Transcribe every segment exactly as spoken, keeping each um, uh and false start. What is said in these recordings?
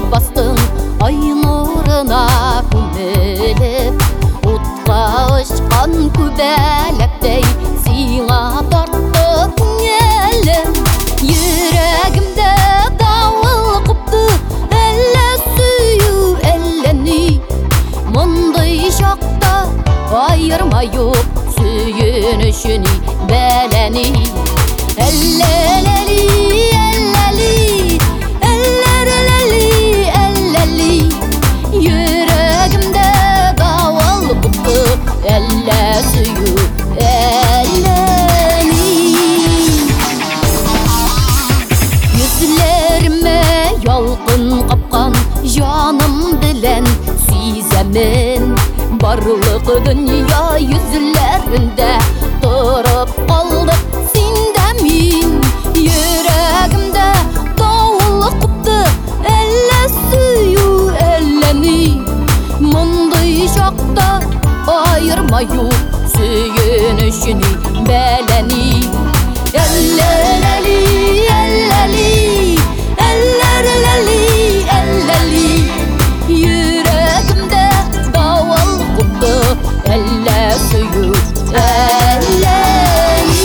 бастың ай нұрына көміліп, отқа ұшқан көбәләктей сиңа тартты көңілім. Йөрәгімді дауыл қыпты, әлі сүйу, әлі не. Мұндай шақта айырма yok сүйінішіні бәләні. Әлләләли, әлләли, әлләләли, әлләли. Йөрәгімді дауыл қыпты, әлі сүйу, әлі не. Yüzlerime yalqın qapqan жаным білән сизәмен. Барлық дүния yüzләрендә тұрып қалдық синдә мин. Йөрәгемдә дауыл қыпты, әллә сөю, әллә ни. Мұндай шақта айырма юк сөйінішіні бәләни. Әлләләли, әлләли, әлләләли, әлләли. Йөрәгемдә дауыл қыпты, әллә сөю, әллә ни.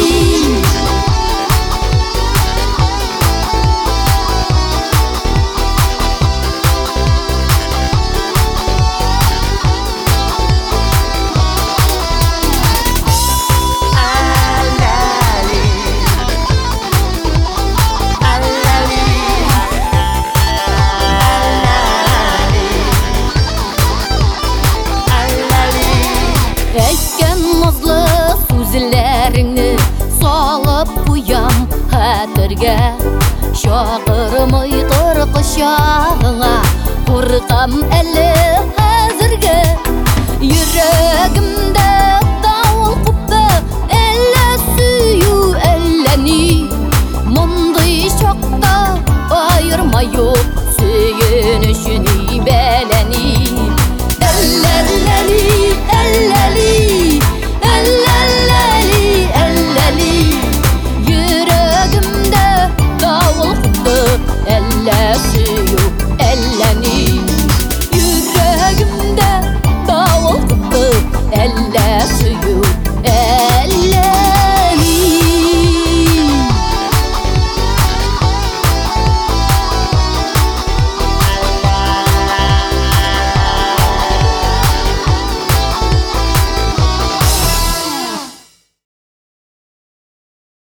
Әйткән назлы сүзләреңне салып куям хәтергә. Шақырмый тор кочагыңа, куркам әле хәзергә. Йөрәгемдә